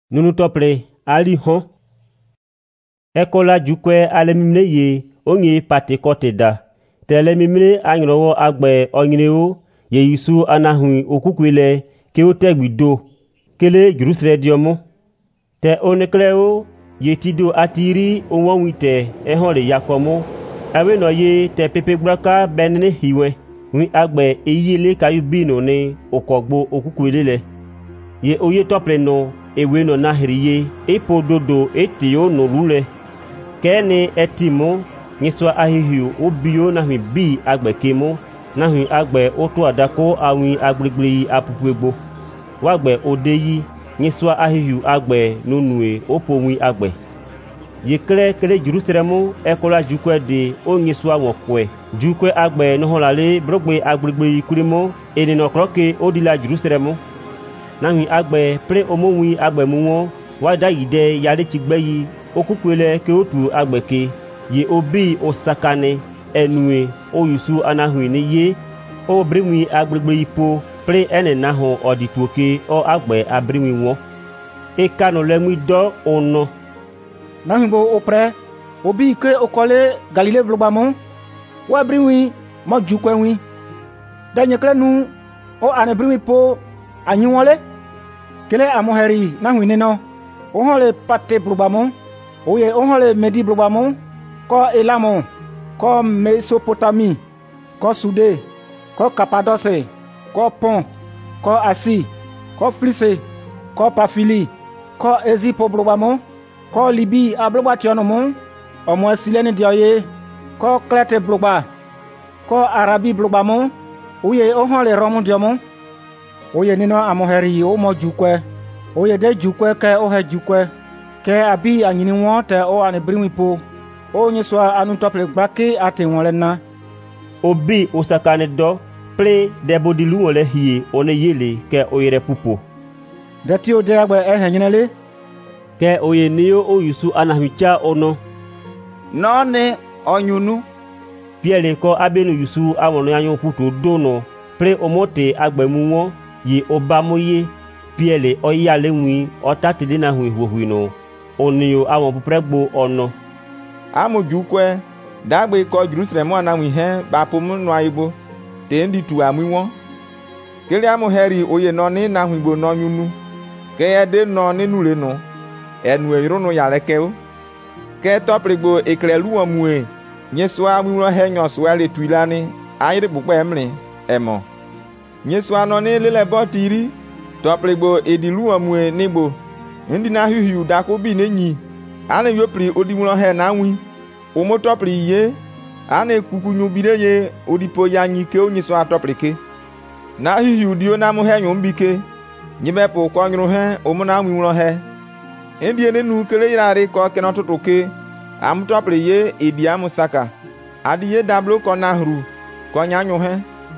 Nunu tople ali hon. Ekola jukwe alemimle ye onye pate kote da. Telemimle anyrowo agbe onyineo ye Yusu anahui okukwile ke o tegbido kele Jerusalem diomo. Te onekleo ye tido atiri onwonwite ehon le yakomo. Awe no ye te pepe braka benene hiwe. Wi agbe eyele kayubino ne okogbo okukwile le. Ye oye tople no ewe no nahiriye epo dodo etio no lule. Kene etimo nyiswa ahihiu obio na hwi bi agbe kemo na hwi agbe oto adako awi agbegbe apupuegbo. Wagbe odeyi nyiswa ahihiu agbe nunue opowi agbe. Yekle kele Jerusalem ekola jukwe de o nyiswa wokwe. Jukwe agbe no holale brogbe agbegbe kurimo ene no kroke odila Jerusalem. Na hwi agbe pre omowi agbe muwo wada yide yale chigbeyi okukwele ke otu agbeke ye obi osakane enue o Yusu anahui ni ye o brimwi agbegbe ipo pre ene naho odituoke o agbe abrimwi won e kanu lemwi do ono na himbo opre obi ke okole Galile blobamo wa brimwi mo jukwenwi danyekle nu o ane brimwi po anyiwole kele amoheri na hwine no o hole pate blobamo oye onhole Medi blobamo ko Elamo ko Mesopotami ko Sude ko Kapadose ko Pon ko Asi ko Flise ko Pafili ko Ezipo blobamo ko Libi abloba tionomo omo silene dioye ko Krete bloba ko Arabi blobamo oye onhole Romu diomo oye nino amoheri o mo jukwe oye de jukwe ke o he jukwe ke abi anyini won te o ane brimwi po o nyiswa anu tople gbake ate won le na obi osakane do ple debodilu won le hie one yele ke oyere pupo de ti o de agbe ehenyele ke oye niyo o Yusu anahwicha ono no ne onyunu piele ko abenu Yusu awono yanyo puto dono pre omote agbemu won ye obamoye piele oyale wi otatide na hui no oniyo awon pupregbo ono amujukwe dagbe ko Jerusalem anawi he bapum no ayibo te ndi tu amuwon kele amuheri oye no ni na hwigbo no nyunu ke ede no ni nule no enu eyiro no yareke o ke topregbo ekrelu omue nyeswa amuwo he nyoswa le tuilani ayire bupo emre emo nyeswa no ni lele botiri topregbo edilu omue nigbo ndi na hiu da ko bi nenyi ana yopri odiwuro he na nwi o mo topri ye ana kukunyu bire ye odipo yanyi ke onyi so atoprike na hiu dio na mo he nyum bike nyibe po ko nyuru he o mo na nwi wuro he ndi ene nu kele yare ko ke no totoke am topri ye edi amusaka adi ye dablo ko na hru ko nyanyu he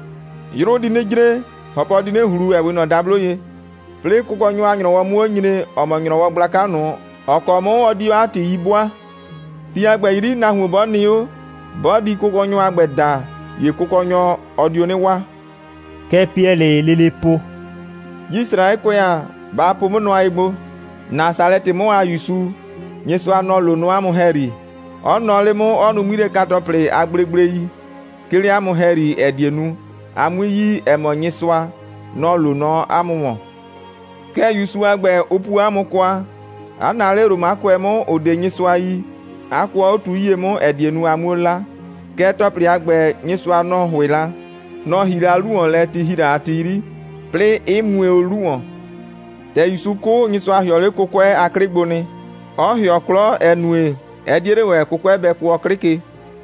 yiro di nejire hopo di ne huru ewe no dablo ye ple kuko nyu anyro wa mu nyine omanyro wa blaka no okomo odi ati ibua ti agbe iri na hu boni o bodi kuko nyu agbe da ye kuko nyu odi oni wa ke piele lelepo Israel ko ya ba po mu no aigbo Nazareti mu ayusu nyesu anolo no amu heri onole mu onu mire katopre agbregbre yi kiri amu heri edienu amu yi emo nyeswa no lo no amu ke Yusu agbe opu amukwa anale roma kwemo odenyiswa yi akwa otu iye mu edienu amula ke topri agbe nyiswa no hwela no hira luon le ti hira atiri ple emwe oluon te Yusu ko nyiswa hiole kokwe akrigboni o hioklo enue ediere we kokwe be kwa krike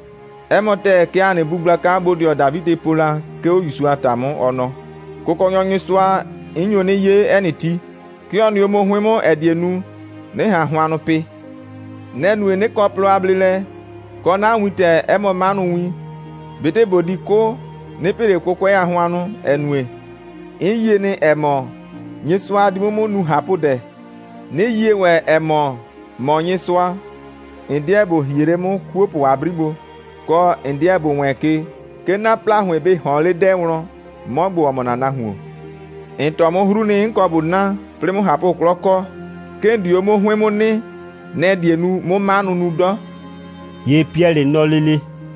emote ke ane bugla ka bodio David pola ke o Yusu atamu ono kokonyo nyiswa inyo ne ye eniti ki onu omo hwemo edienu ne ha hwanu pe nenu ne koplo ablile ko na wite emo manu wi bete bodi ko ne pere kokwe ya hwanu enue iye ne emo nyiswa dimomo nu hapude ne ye we emo mo nyiswa ndie bo hiremu kuopo abribo ko ndie bo wenke ke na pla hwe be honle denwro mo gbo omo na na hu ntomo huru ni nko bu na premu hapo kloko kendi o mo hwe mo ni ne die nu mo manu nu do ye Pierre no lele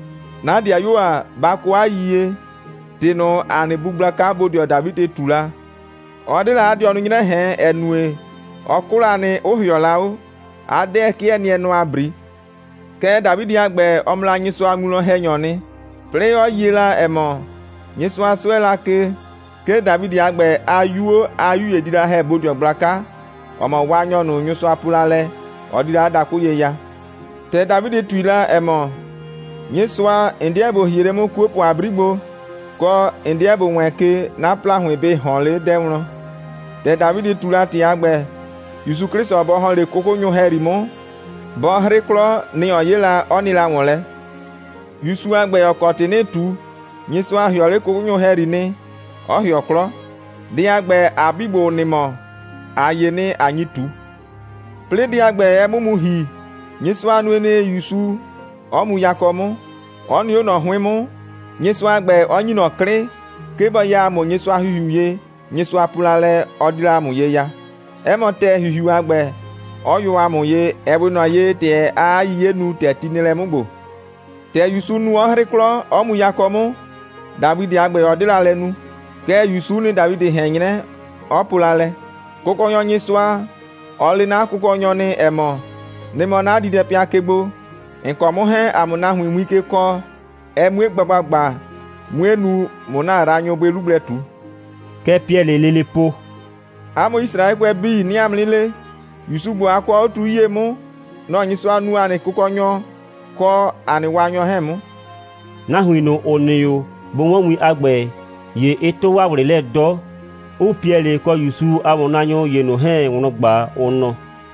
na dia yo a ba kwa yie tino ane bubla ka bodio David etula o de la dio nu nyina he enue okura ni ohiola o ade ki eni enu abri ke David agbe omla nyiso amulo he nyoni pre o yila emo nyiso asuela ke David agbe ayu edira he bodio blaka omo wanyo nu nyiso apulale odira dakuye ya te David tuila emo nyiswa ndie bo hire mo kuopu abrigbo ko ndie bo wenke na pla hu be honle denwo te David tula ti agbe Yesu Kristo bo honle koko nyu heri mo bo hre klo ni oyela onila wonle Yesu agbe okoti ni tu nyiswa hiole koko nyu heri ni ohio klo di agbe abigbo ni mo aye ni anyitu ple di agbe emumu hi nyiswa nu ne Yesu omu yakomu oni ono hwemu nyiswa agbe onyi no kre kebo ya mo nyiswa huhuye nyiswa pulale odira mu ye ya emote huhu agbe oyo amu ye ebuno ye te aye nu te tinile mugbo te Yesu nu ohre klo omu yakomu David agbe odira lenu ke Yesu ni David henyre opulale koko nyo nyiswa olina kuko nyo ni emo ni mo na dide pia kegbo nkomo he amuna hu imwike ko emwe gbagbagba mwenu mona ranyo belubletu ke Pierre lele po amo Israel kwe bi ni amlile Yusubu akwa otu iye mu no nyiso anu ani kukonyo ko ani wanyo hemu na hu ino oneyo bo wonwi agbe ye eto wa wrele do o Pierre ko Yusu amonanyo ye no he wono gba ono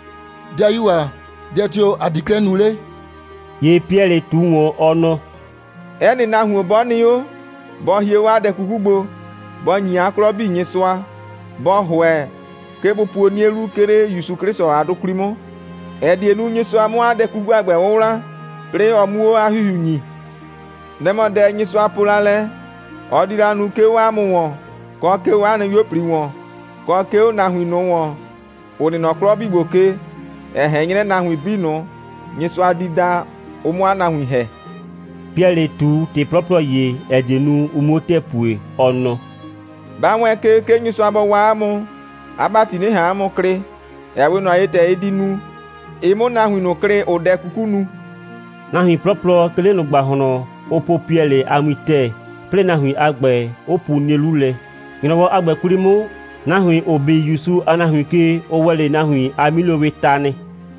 dia yuwa dia tio adikle nule ye Pierre tu won ono eni na hu bo ni yo bo hie wa de kukugbo bo nyi akro bi nyiswa bo hwe ke bo pu oni elu kere Yesu Kristo adokrimo edi enu nyiswa mu ade kugbo agbe wura pre omuo ahihunyi nemo de nyiswa pulale odira nu ke wa mu won ko ke wa ni yo pri won ko ke o na hu no won oni no kro bi gboke ehenyere na hu bi no nyiswa dida omu ana hu he Pierre tu te propre ye edenu umote pue ono ba wen ke nyiswa bo wa mu abati ni ha mu kre ewe no ayete edinu imo na hu no kre ode kukunu na hu propre kele no gba hono opo Pierre amite ple na hu agbe opu nelule ngino agbe kurimu na hu obi Yusu ana hu ke owele na hu amilowe tani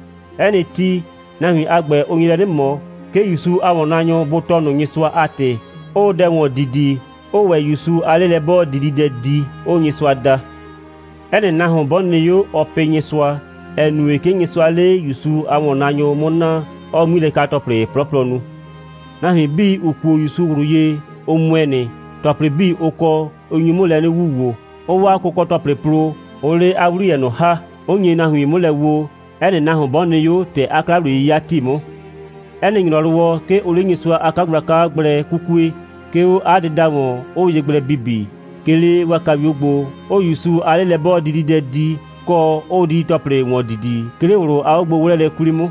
eni ti na hu agbe onyire mo ke Yusu awonanyo botonu nyiswa ate o de won didi o we Yusu alele bo didi de di o nyiswa da ene na ho bonne yo ope nyiswa enu eke nyiswa le Yusu awonanyo mona o mile ka topre propre nu na hi bi ukwu Yusu ruye o mwene topre bi oko onyimole ne wuwo o wa kokko topre pro ole awri eno ha onye na hu imole wo ene na ho bonne yo te akraru ya timo ene nyorowo ke olinyiswa akagraka gbre kukue ke o adidawon o yegbere bibi kele wakabiogbo o Yusu alele bo didi de di ko o di topre won didi kele woro awogbo wele kurimu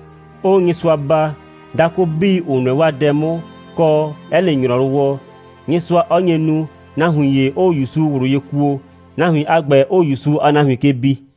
o nyiswa ba dako bi onwe wa demo ko ene nyorowo nyiswa onyenu na huye o Yusu woro yekuo na hu agbe o Yusu anahu ke bi